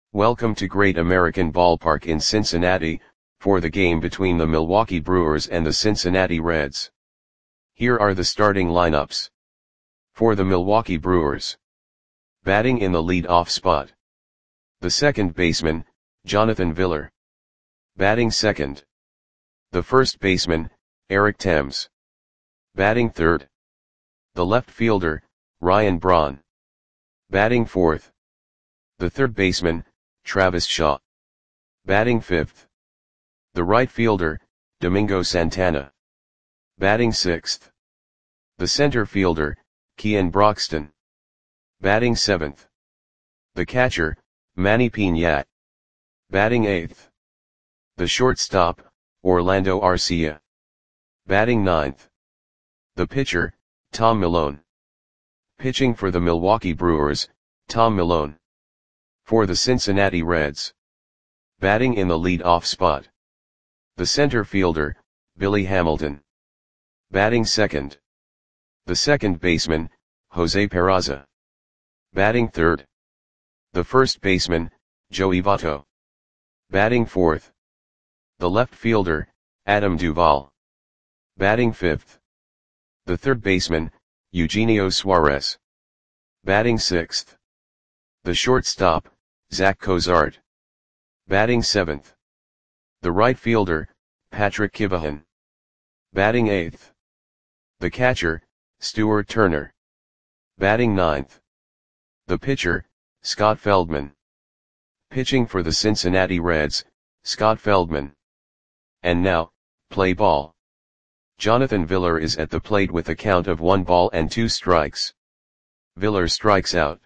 Welcome to Great American Ballpark in Cincinnati, for the game between the Milwaukee Brewers and the Cincinnati Reds. Here are the starting lineups. For the Milwaukee Brewers. Batting in the lead-off spot. The second baseman, Jonathan Villar. Batting second. The first baseman, Eric Thames. Batting third. The left fielder, Ryan Braun. Batting fourth. The third baseman, Travis Shaw. Batting fifth. The right fielder, Domingo Santana. Batting sixth. The center fielder, Kean Broxton. Batting seventh. The catcher, Manny Piña. Batting eighth. The shortstop, Orlando Arcia. Batting ninth. The pitcher, Tom Milone. Pitching for the Milwaukee Brewers, Tom Milone. For the Cincinnati Reds. Batting in the lead-off spot. The center fielder, Billy Hamilton. Batting second. The second baseman, Jose Peraza. Batting third. The first baseman, Joey Votto. Batting fourth. The left fielder, Adam Duvall. Batting fifth. The third baseman, Eugenio Suarez. Batting sixth. The shortstop, Zach Cozart. Batting seventh. The right fielder, Patrick Kivahan. Batting eighth. The catcher, Stuart Turner. Batting ninth. The pitcher, Scott Feldman. Pitching for the Cincinnati Reds, Scott Feldman. And now, play ball. Jonathan Villar is at the plate with a count of 1 ball and 2 strikes. Villar strikes out.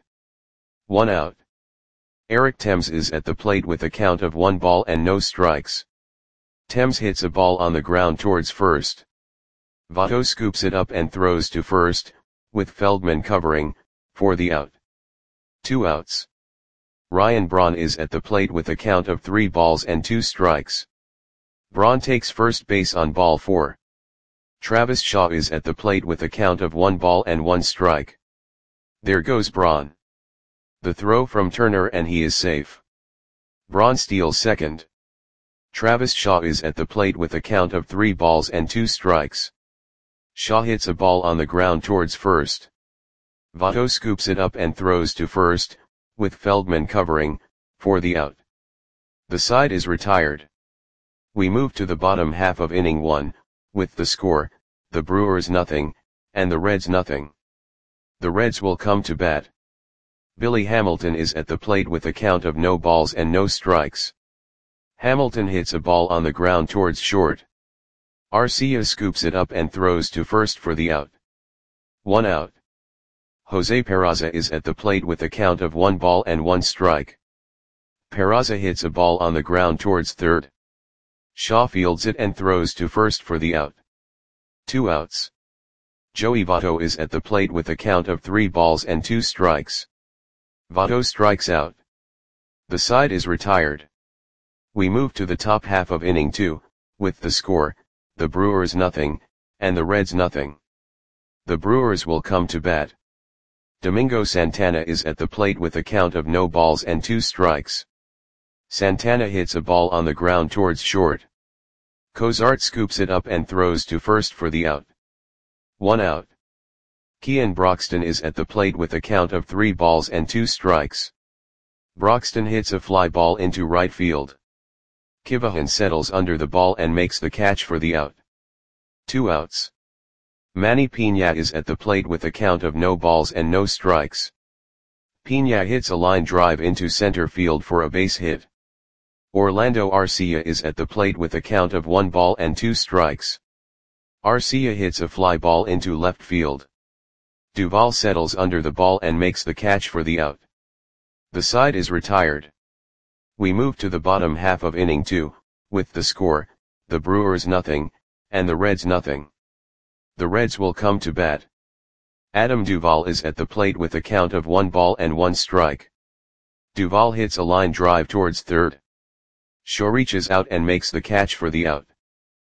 1 out. Eric Thames is at the plate with a count of 1 ball and no strikes. Thames hits a ball on the ground towards first. Votto scoops it up and throws to first, with Feldman covering, for the out. 2 outs. Ryan Braun is at the plate with a count of 3 balls and 2 strikes. Braun takes first base on ball 4. Travis Shaw is at the plate with a count of 1 ball and 1 strike. There goes Braun. The throw from Turner and he is safe. Braun steals second. Travis Shaw is at the plate with a count of 3 balls and 2 strikes. Shaw hits a ball on the ground towards first. Votto scoops it up and throws to first, with Feldman covering, for the out. The side is retired. We move to the bottom half of inning 1, with the score, the Brewers nothing, and the Reds nothing. The Reds will come to bat. Billy Hamilton is at the plate with a count of no balls and no strikes. Hamilton hits a ball on the ground towards short. Arcia scoops it up and throws to first for the out. 1 out. Jose Peraza is at the plate with a count of 1 ball and 1 strike. Peraza hits a ball on the ground towards third. Shaw fields it and throws to first for the out. 2 outs. Joey Votto is at the plate with a count of 3 balls and 2 strikes. Votto strikes out. The side is retired. We move to the top half of inning 2, with the score, the Brewers nothing, and the Reds nothing. The Brewers will come to bat. Domingo Santana is at the plate with a count of no balls and 2 strikes. Santana hits a ball on the ground towards short. Cozart scoops it up and throws to first for the out. 1 out. Kean Broxton is at the plate with a count of 3 balls and 2 strikes. Broxton hits a fly ball into right field. Kivahan settles under the ball and makes the catch for the out. 2 outs. Manny Piña is at the plate with a count of no balls and no strikes. Piña hits a line drive into center field for a base hit. Orlando Arcia is at the plate with a count of 1 ball and 2 strikes. Arcia hits a fly ball into left field. Duvall settles under the ball and makes the catch for the out. The side is retired. We move to the bottom half of inning 2, with the score, the Brewers nothing, and the Reds nothing. The Reds will come to bat. Adam Duvall is at the plate with a count of 1 ball and 1 strike. Duvall hits a line drive towards third. Shaw reaches out and makes the catch for the out.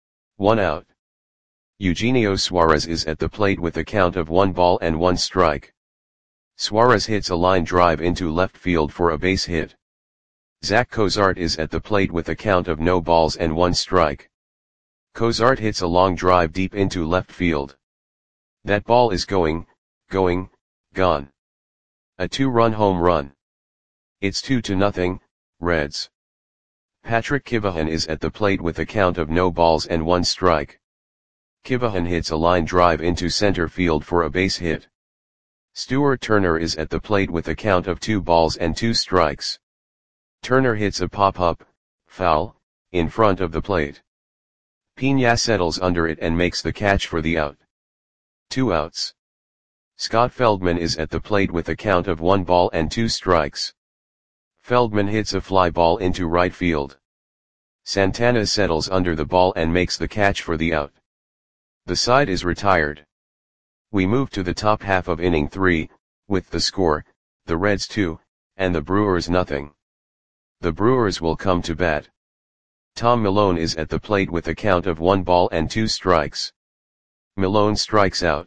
1 out. Eugenio Suarez is at the plate with a count of 1 ball and 1 strike. Suarez hits a line drive into left field for a base hit. Zach Cozart is at the plate with a count of no balls and one strike. Cozart hits a long drive deep into left field. That ball is going, gone. A 2-run home run. It's 2-0, Reds. Patrick Kivahan is at the plate with a count of no balls and one strike. Kivahan hits a line drive into center field for a base hit. Stuart Turner is at the plate with a count of 2 balls and 2 strikes. Turner hits a pop-up, foul, in front of the plate. Pena settles under it and makes the catch for the out. 2 outs. Scott Feldman is at the plate with a count of 1 ball and 2 strikes. Feldman hits a fly ball into right field. Santana settles under the ball and makes the catch for the out. The side is retired. We move to the top half of inning 3, with the score, the Reds 2, and the Brewers nothing. The Brewers will come to bat. Tom Milone is at the plate with a count of 1 ball and 2 strikes. Milone strikes out.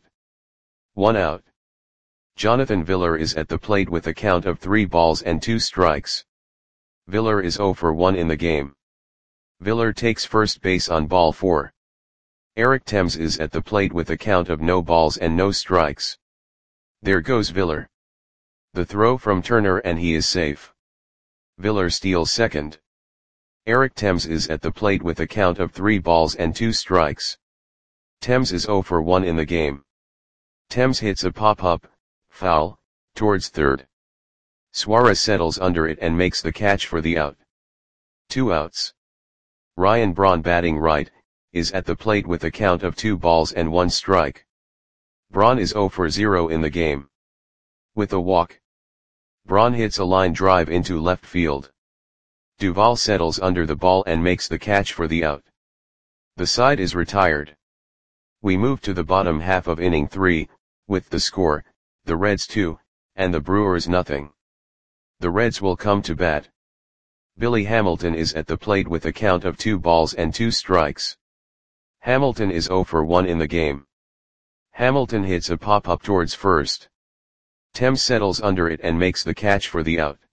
1 out. Jonathan Villar is at the plate with a count of 3 balls and 2 strikes. Villar is 0 for 1 in the game. Villar takes first base on ball 4. Eric Thames is at the plate with a count of no balls and no strikes. There goes Villar. The throw from Turner and he is safe. Villar steals second. Eric Thames is at the plate with a count of 3 balls and 2 strikes. Thames is 0 for 1 in the game. Thames hits a pop-up, foul, towards third. Suarez settles under it and makes the catch for the out. 2 outs. Ryan Braun, batting right, is at the plate with a count of 2 balls and 1 strike. Braun is 0 for 0 in the game. With a walk. Braun hits a line drive into left field. Duvall settles under the ball and makes the catch for the out. The side is retired. We move to the bottom half of inning 3, with the score, the Reds 2, and the Brewers nothing. The Reds will come to bat. Billy Hamilton is at the plate with a count of 2 balls and 2 strikes. Hamilton is 0 for 1 in the game. Hamilton hits a pop-up towards first. Thames settles under it and makes the catch for the out.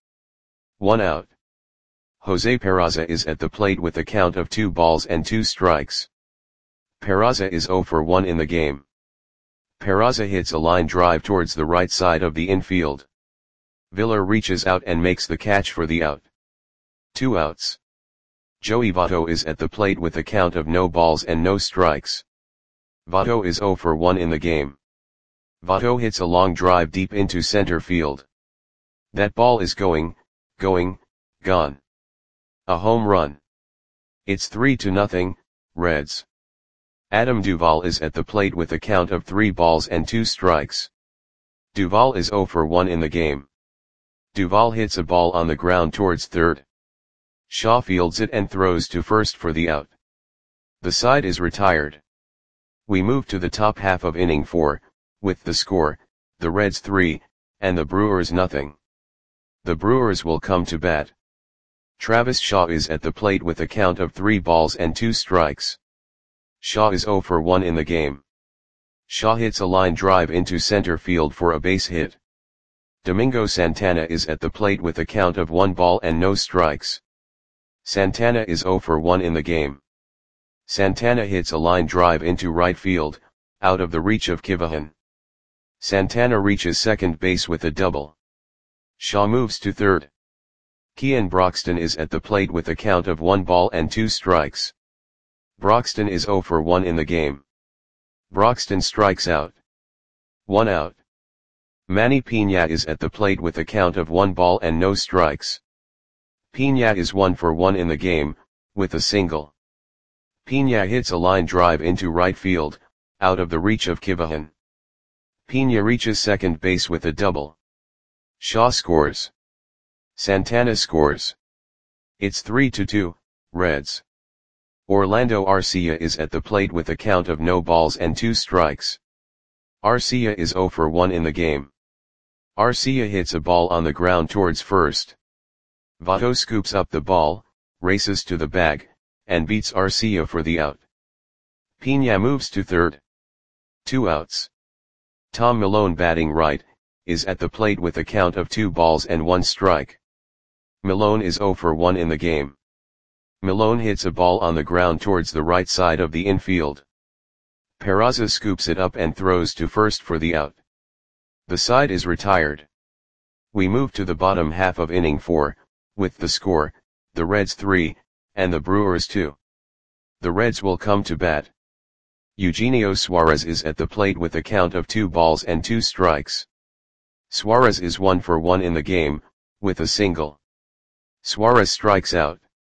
1 out. Jose Peraza is at the plate with a count of 2 balls and 2 strikes. Peraza is 0 for 1 in the game. Peraza hits a line drive towards the right side of the infield. Villar reaches out and makes the catch for the out. 2 outs. Joey Votto is at the plate with a count of no balls and no strikes. Votto is 0 for 1 in the game. Votto hits a long drive deep into center field. That ball is going, gone. A home run. It's 3-0, Reds. Adam Duvall is at the plate with a count of 3 balls and 2 strikes. Duvall is 0 for 1 in the game. Duvall hits a ball on the ground towards third. Shaw fields it and throws to first for the out. The side is retired. We move to the top half of inning 4, with the score, the Reds 3, and the Brewers nothing. The Brewers will come to bat. Travis Shaw is at the plate with a count of 3 balls and 2 strikes. Shaw is 0 for 1 in the game. Shaw hits a line drive into center field for a base hit. Domingo Santana is at the plate with a count of 1 ball and no strikes. Santana is 0 for 1 in the game. Santana hits a line drive into right field, out of the reach of Kivahan. Santana reaches second base with a double. Shaw moves to third. Kean Broxton is at the plate with a count of 1 ball and 2 strikes. Broxton is 0 for 1 in the game. Broxton strikes out. 1 out. Manny Pena is at the plate with a count of 1 ball and no strikes. Pena is 1 for 1 in the game, with a single. Pena hits a line drive into right field, out of the reach of Kivahan. Pena reaches second base with a double. Shaw scores. Santana scores. It's 3-2, Reds. Orlando Arcia is at the plate with a count of no balls and 2 strikes. Arcia is 0 for 1 in the game. Arcia hits a ball on the ground towards first. Votto scoops up the ball, races to the bag, and beats Arcia for the out. Pena moves to third. 2 outs. Tom Milone, batting right, is at the plate with a count of 2 balls and 1 strike. Malone is 0 for 1 in the game. Malone hits a ball on the ground towards the right side of the infield. Peraza scoops it up and throws to first for the out. The side is retired. We move to the bottom half of inning 4, with the score, the Reds 3, and the Brewers 2. The Reds will come to bat. Eugenio Suarez is at the plate with a count of 2 balls and 2 strikes. Suarez is 1 for 1 in the game, with a single. Suarez strikes out.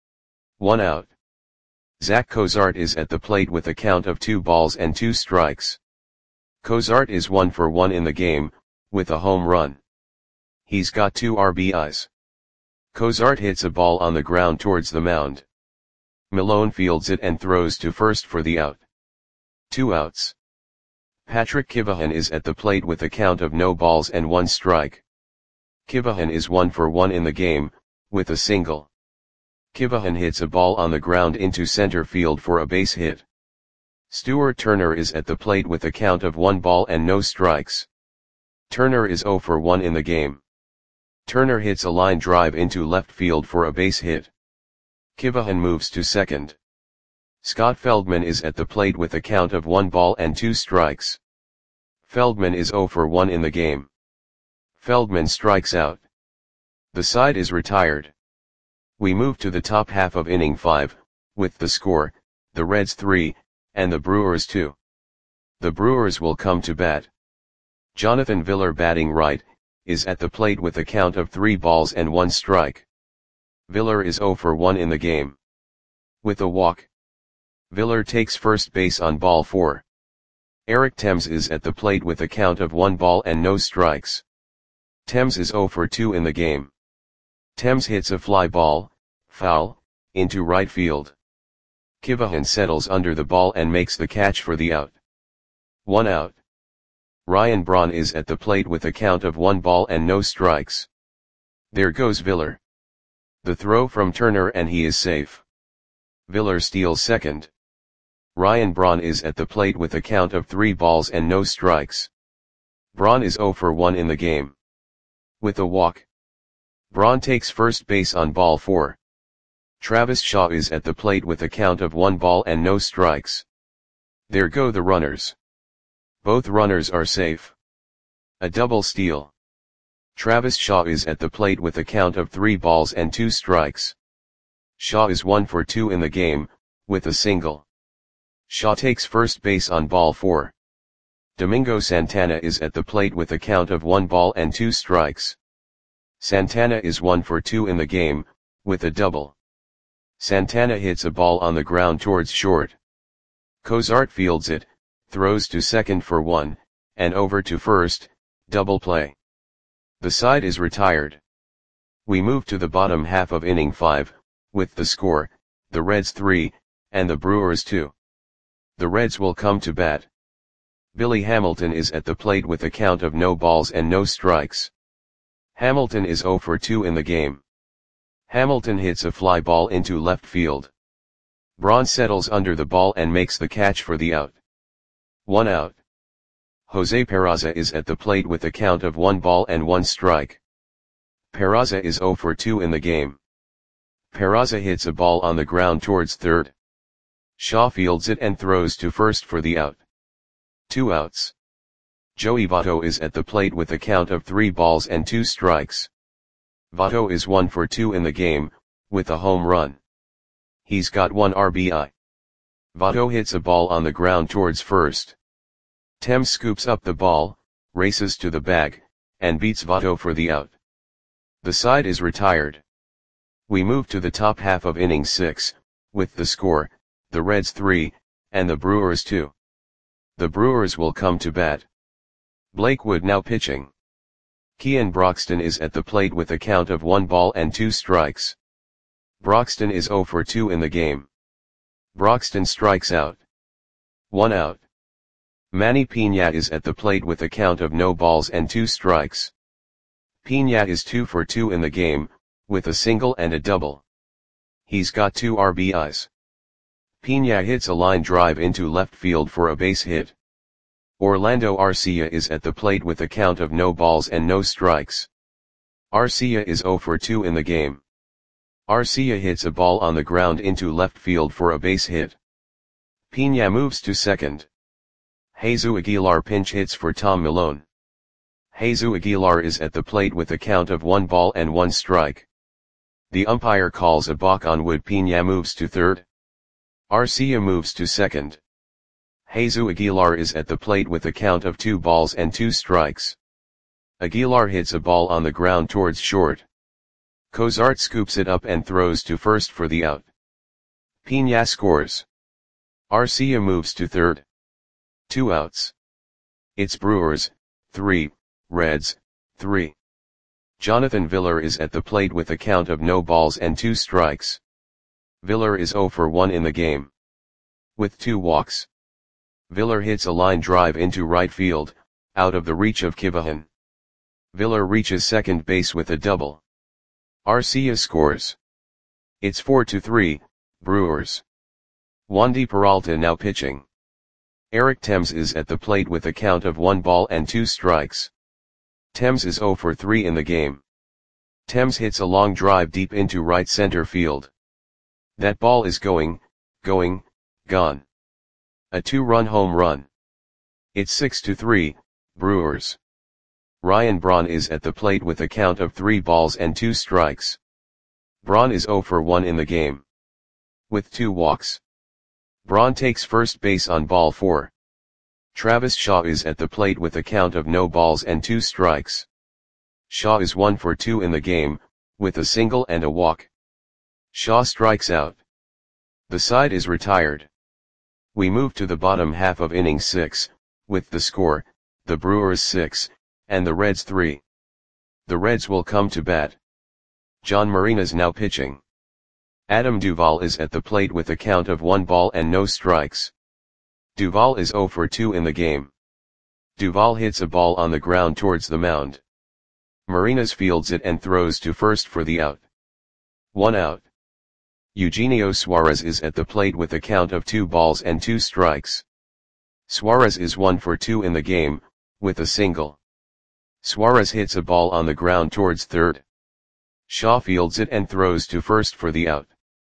1 out. Zach Cozart is at the plate with a count of 2 balls and 2 strikes. Cozart is 1 for 1 in the game, with a home run. He's got 2 RBIs. Cozart hits a ball on the ground towards the mound. Malone fields it and throws to first for the out. 2 outs. Patrick Kivahan is at the plate with a count of no balls and 1 strike. Kivahan is 1 for 1 in the game, with a single. Kivahan hits a ball on the ground into center field for a base hit. Stuart Turner is at the plate with a count of 1 ball and no strikes. Turner is 0 for 1 in the game. Turner hits a line drive into left field for a base hit. Kivahan moves to second. Scott Feldman is at the plate with a count of 1 ball and 2 strikes. Feldman is 0 for 1 in the game. Feldman strikes out. The side is retired. We move to the top half of inning 5, with the score, the Reds 3, and the Brewers 2. The Brewers will come to bat. Jonathan Villar, batting right, is at the plate with a count of 3 balls and 1 strike. Villar is 0 for 1 in the game. With a walk. Villar takes first base on ball 4. Eric Thames is at the plate with a count of 1 ball and no strikes. Thames is 0 for 2 in the game. Thames hits a fly ball, foul, into right field. Kivahan settles under the ball and makes the catch for the out. 1 out. Ryan Braun is at the plate with a count of 1 ball and no strikes. There goes Villar. The throw from Turner and he is safe. Villar steals second. Ryan Braun is at the plate with a count of 3 balls and no strikes. Braun is 0 for 1 in the game. With a walk. Braun takes first base on ball 4. Travis Shaw is at the plate with a count of 1 ball and no strikes. There go the runners. Both runners are safe. A double steal. Travis Shaw is at the plate with a count of 3 balls and 2 strikes. Shaw is 1 for 2 in the game, with a single. Shaw takes first base on ball 4. Domingo Santana is at the plate with a count of 1 ball and 2 strikes. Santana is 1 for 2 in the game, with a double. Santana hits a ball on the ground towards short. Cozart fields it, throws to second for 1, and over to first, double play. The side is retired. We move to the bottom half of inning 5, with the score, the Reds 3, and the Brewers 2. The Reds will come to bat. Billy Hamilton is at the plate with a count of no balls and no strikes. Hamilton is 0 for 2 in the game. Hamilton hits a fly ball into left field. Braun settles under the ball and makes the catch for the out. 1 out. Jose Peraza is at the plate with a count of 1 ball and 1 strike. Peraza is 0 for 2 in the game. Peraza hits a ball on the ground towards third. Shaw fields it and throws to first for the out. 2 outs. Joey Votto is at the plate with a count of 3 balls and 2 strikes. Votto is 1 for 2 in the game, with a home run. He's got 1 RBI. Votto hits a ball on the ground towards first. Thames scoops up the ball, races to the bag, and beats Votto for the out. The side is retired. We move to the top half of inning 6, with the score, the Reds 3, and the Brewers 2. The Brewers will come to bat. Blake Wood now pitching. Kean Broxton is at the plate with a count of 1 ball and 2 strikes. Broxton is 0 for 2 in the game. Broxton strikes out. 1 out. Manny Piña is at the plate with a count of no balls and 2 strikes. Piña is 2 for 2 in the game, with a single and a double. He's got 2 RBIs. Piña hits a line drive into left field for a base hit. Orlando Arcia is at the plate with a count of no balls and no strikes. Arcia is 0 for 2 in the game. Arcia hits a ball on the ground into left field for a base hit. Pina moves to second. Jesus Aguilar pinch hits for Tom Milone. Jesus Aguilar is at the plate with a count of 1 ball and 1 strike. The umpire calls a balk on Wood. Pina moves to third. Arcia moves to second. Jesus Aguilar is at the plate with a count of 2 balls and 2 strikes. Aguilar hits a ball on the ground towards short. Cozart scoops it up and throws to first for the out. Pina scores. Arcia moves to third. 2 outs. It's Brewers, 3, Reds, 3. Jonathan Villar is at the plate with a count of no balls and 2 strikes. Villar is 0 for 1 in the game. With 2 walks. Villar hits a line drive into right field, out of the reach of Kivahan. Villar reaches second base with a double. Arcia scores. It's 4-3, Brewers. Wandy Peralta now pitching. Eric Thames is at the plate with a count of 1 ball and 2 strikes. Thames is 0 for 3 in the game. Thames hits a long drive deep into right center field. That ball is gone. A 2-run home run. It's 6-3, Brewers. Ryan Braun is at the plate with a count of 3 balls and 2 strikes. Braun is 0 for 1 in the game. With 2 walks. Braun takes first base on ball 4. Travis Shaw is at the plate with a count of no balls and 2 strikes. Shaw is 1 for 2 in the game, with a single and a walk. Shaw strikes out. The side is retired. We move to the bottom half of inning 6, with the score, the Brewers 6, and the Reds 3. The Reds will come to bat. John Marinas now pitching. Adam Duvall is at the plate with a count of 1 ball and no strikes. Duvall is 0 for 2 in the game. Duvall hits a ball on the ground towards the mound. Marinas fields it and throws to first for the out. 1 out. Eugenio Suarez is at the plate with a count of 2 balls and 2 strikes. Suarez is 1 for 2 in the game, with a single. Suarez hits a ball on the ground towards third. Shaw fields it and throws to first for the out.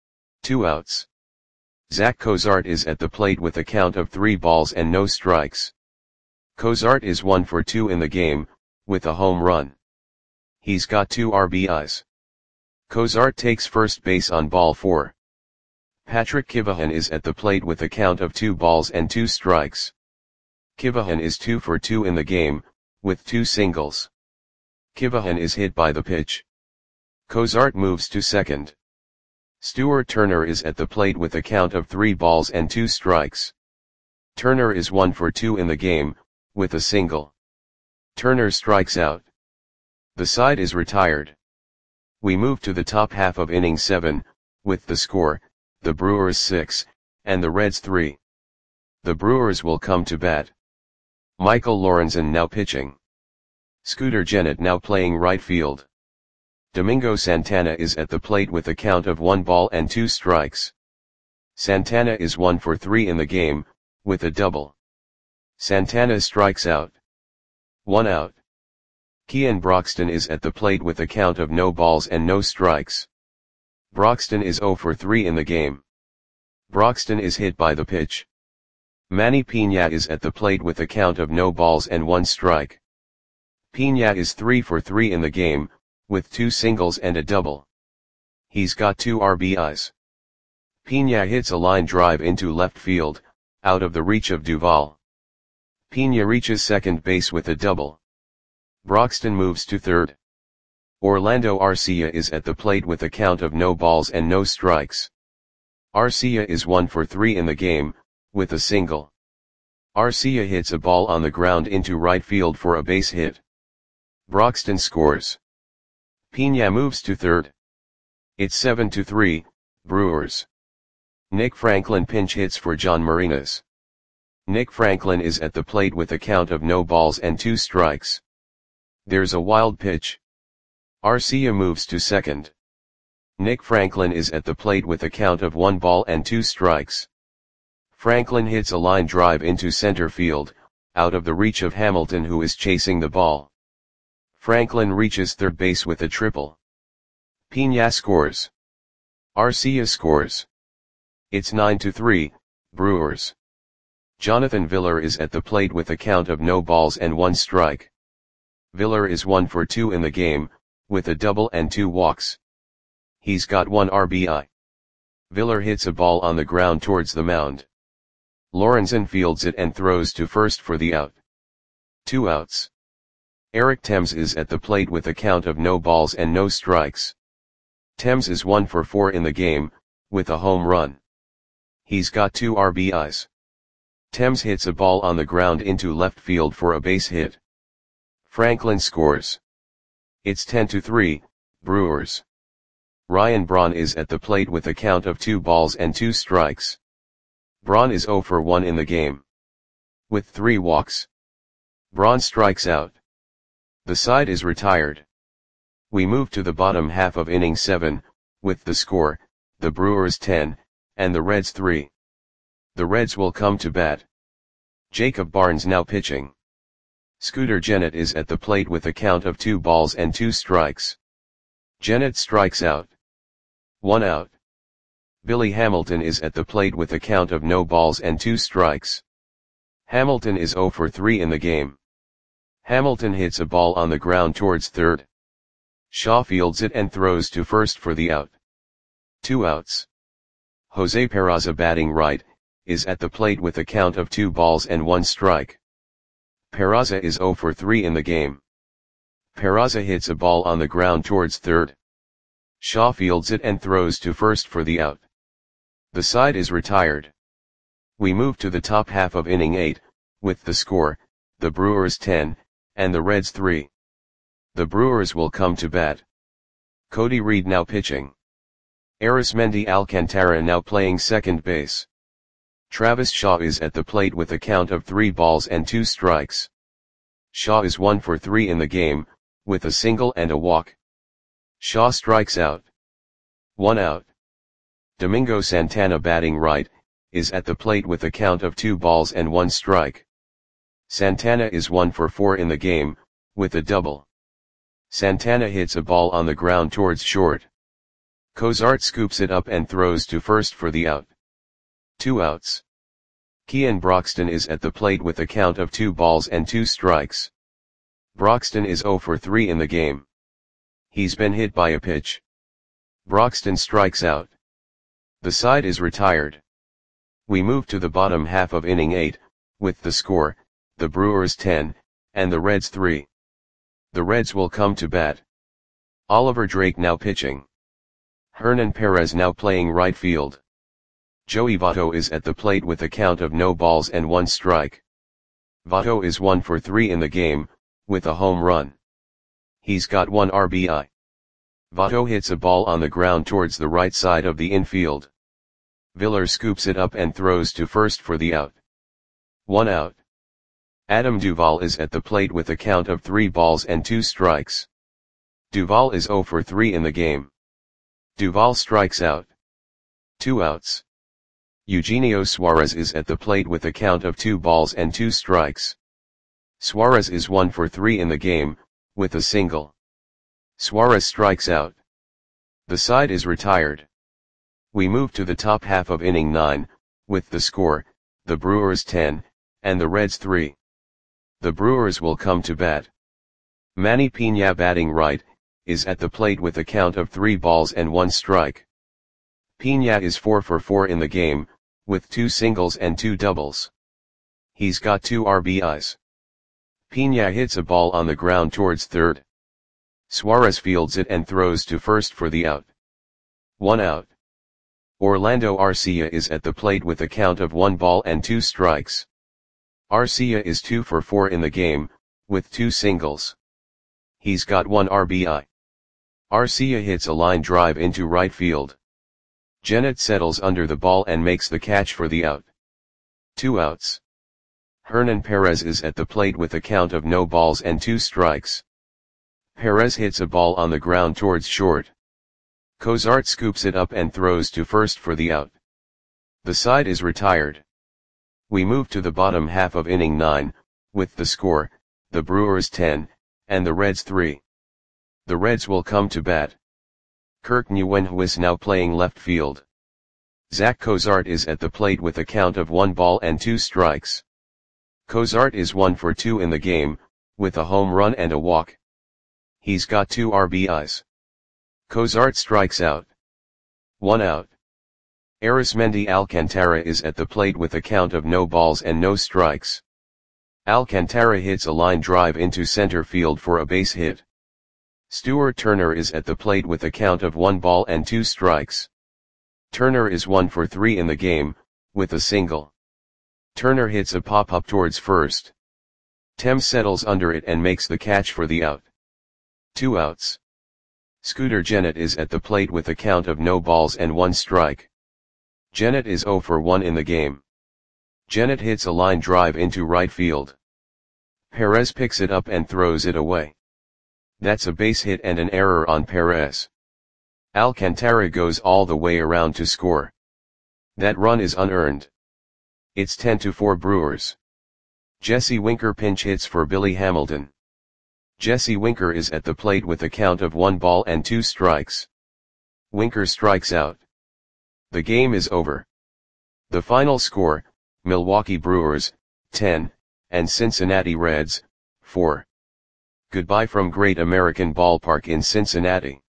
2 outs. Zach Cozart is at the plate with a count of 3 balls and no strikes. Cozart is 1 for 2 in the game, with a home run. He's got 2 RBIs. Cozart takes first base on ball 4. Patrick Kivahan is at the plate with a count of 2 balls and 2 strikes. Kivahan is 2 for 2 in the game, with 2 singles. Kivahan is hit by the pitch. Cozart moves to second. Stuart Turner is at the plate with a count of 3 balls and 2 strikes. Turner is 1 for 2 in the game, with a single. Turner strikes out. The side is retired. We move to the top half of inning 7, with the score, the Brewers 6, and the Reds 3. The Brewers will come to bat. Michael Lorenzen now pitching. Scooter Gennett now playing right field. Domingo Santana is at the plate with a count of 1 ball and 2 strikes. Santana is 1 for 3 in the game, with a double. Santana strikes out. 1 out. Kean Broxton is at the plate with a count of no balls and no strikes. Broxton is 0 for 3 in the game. Broxton is hit by the pitch. Manny Pina is at the plate with a count of no balls and 1 strike. Pina is 3 for 3 in the game, with 2 singles and a double. He's got 2 RBIs. Pina hits a line drive into left field, out of the reach of Duvall. Pina reaches second base with a double. Broxton moves to third. Orlando Arcia is at the plate with a count of no balls and no strikes. Arcia is 1 for 3 in the game, with a single. Arcia hits a ball on the ground into right field for a base hit. Broxton scores. Pina moves to third. It's 7-3, Brewers. Nick Franklin pinch hits for John Marinas. Nick Franklin is at the plate with a count of no balls and 2 strikes. There's a wild pitch. Arcia moves to second. Nick Franklin is at the plate with a count of 1 ball and 2 strikes. Franklin hits a line drive into center field, out of the reach of Hamilton, who is chasing the ball. Franklin reaches third base with a triple. Pina scores. Arcia scores. It's 9-3, Brewers. Jonathan Villar is at the plate with a count of no balls and 1 strike. Villar is 1 for 2 in the game, with a double and 2 walks. He's got 1 RBI. Villar hits a ball on the ground towards the mound. Lorenzen fields it and throws to first for the out. 2 outs. Eric Thames is at the plate with a count of no balls and no strikes. Thames is 1 for 4 in the game, with a home run. He's got 2 RBIs. Thames hits a ball on the ground into left field for a base hit. Franklin scores. It's 10-3, Brewers. Ryan Braun is at the plate with a count of 2 balls and 2 strikes. Braun is 0 for 1 in the game. With 3 walks. Braun strikes out. The side is retired. We move to the bottom half of inning 7, with the score, the Brewers 10, and the Reds 3. The Reds will come to bat. Jacob Barnes now pitching. Scooter Gennett is at the plate with a count of 2 balls and 2 strikes. Gennett strikes out. 1 out. Billy Hamilton is at the plate with a count of no balls and 2 strikes. Hamilton is 0 for 3 in the game. Hamilton hits a ball on the ground towards third. Shaw fields it and throws to first for the out. 2 outs. Jose Peraza, batting right, is at the plate with a count of 2 balls and 1 strike. Peraza is 0 for 3 in the game. Peraza hits a ball on the ground towards third. Shaw fields it and throws to first for the out. The side is retired. We move to the top half of inning 8, with the score, the Brewers 10, and the Reds 3. The Brewers will come to bat. Cody Reed now pitching. Arismendi Alcantara now playing second base. Travis Shaw is at the plate with a count of 3 balls and 2 strikes. Shaw is 1 for 3 in the game, with a single and a walk. Shaw strikes out. 1 out. Domingo Santana, batting right, is at the plate with a count of 2 balls and 1 strike. Santana is 1 for 4 in the game, with a double. Santana hits a ball on the ground towards short. Cozart scoops it up and throws to first for the out. 2 outs. Kean Broxton is at the plate with a count of 2 balls and 2 strikes. Broxton is 0 for 3 in the game. He's been hit by a pitch. Broxton strikes out. The side is retired. We move to the bottom half of inning 8, with the score, the Brewers 10, and the Reds 3. The Reds will come to bat. Oliver Drake now pitching. Hernan Perez now playing right field. Joey Votto is at the plate with a count of no balls and 1 strike. Votto is 1 for 3 in the game, with a home run. He's got 1 RBI. Votto hits a ball on the ground towards the right side of the infield. Villar scoops it up and throws to first for the out. 1 out. Adam Duvall is at the plate with a count of 3 balls and 2 strikes. Duvall is 0 for 3 in the game. Duvall strikes out. 2 outs. Eugenio Suarez is at the plate with a count of 2 balls and 2 strikes. Suarez is 1 for 3 in the game, with a single. Suarez strikes out. The side is retired. We move to the top half of inning 9, with the score, the Brewers 10, and the Reds 3. The Brewers will come to bat. Manny Piña, batting right, is at the plate with a count of 3 balls and 1 strike. Piña is 4 for 4 in the game, with 2 singles and 2 doubles. He's got 2 RBIs. Piña hits a ball on the ground towards third. Suarez fields it and throws to first for the out. 1 out. Orlando Arcia is at the plate with a count of 1 ball and 2 strikes. Arcia is 2 for 4 in the game, with 2 singles. He's got 1 RBI. Arcia hits a line drive into right field. Gennett settles under the ball and makes the catch for the out. 2 outs. Hernan Perez is at the plate with a count of no balls and 2 strikes. Perez hits a ball on the ground towards short. Cozart scoops it up and throws to first for the out. The side is retired. We move to the bottom half of inning 9, with the score, the Brewers 10, and the Reds 3. The Reds will come to bat. Kirk Nieuwenhuis now playing left field. Zach Cozart is at the plate with a count of 1 ball and 2 strikes. Cozart is 1 for 2 in the game, with a home run and a walk. He's got 2 RBIs. Cozart strikes out. 1 out. Arismendi Alcantara is at the plate with a count of no balls and no strikes. Alcantara hits a line drive into center field for a base hit. Stuart Turner is at the plate with a count of 1 ball and 2 strikes. Turner is 1 for 3 in the game, with a single. Turner hits a pop-up towards first. Tem settles under it and makes the catch for the out. 2 outs. Scooter Gennett is at the plate with a count of no balls and 1 strike. Gennett is 0 for 1 in the game. Gennett hits a line drive into right field. Perez picks it up and throws it away. That's a base hit and an error on Perez. Alcantara goes all the way around to score. That run is unearned. It's 10-4 Brewers. Jesse Winker pinch hits for Billy Hamilton. Jesse Winker is at the plate with a count of 1 ball and 2 strikes. Winker strikes out. The game is over. The final score, Milwaukee Brewers, 10, and Cincinnati Reds, 4. Goodbye from Great American Ballpark in Cincinnati.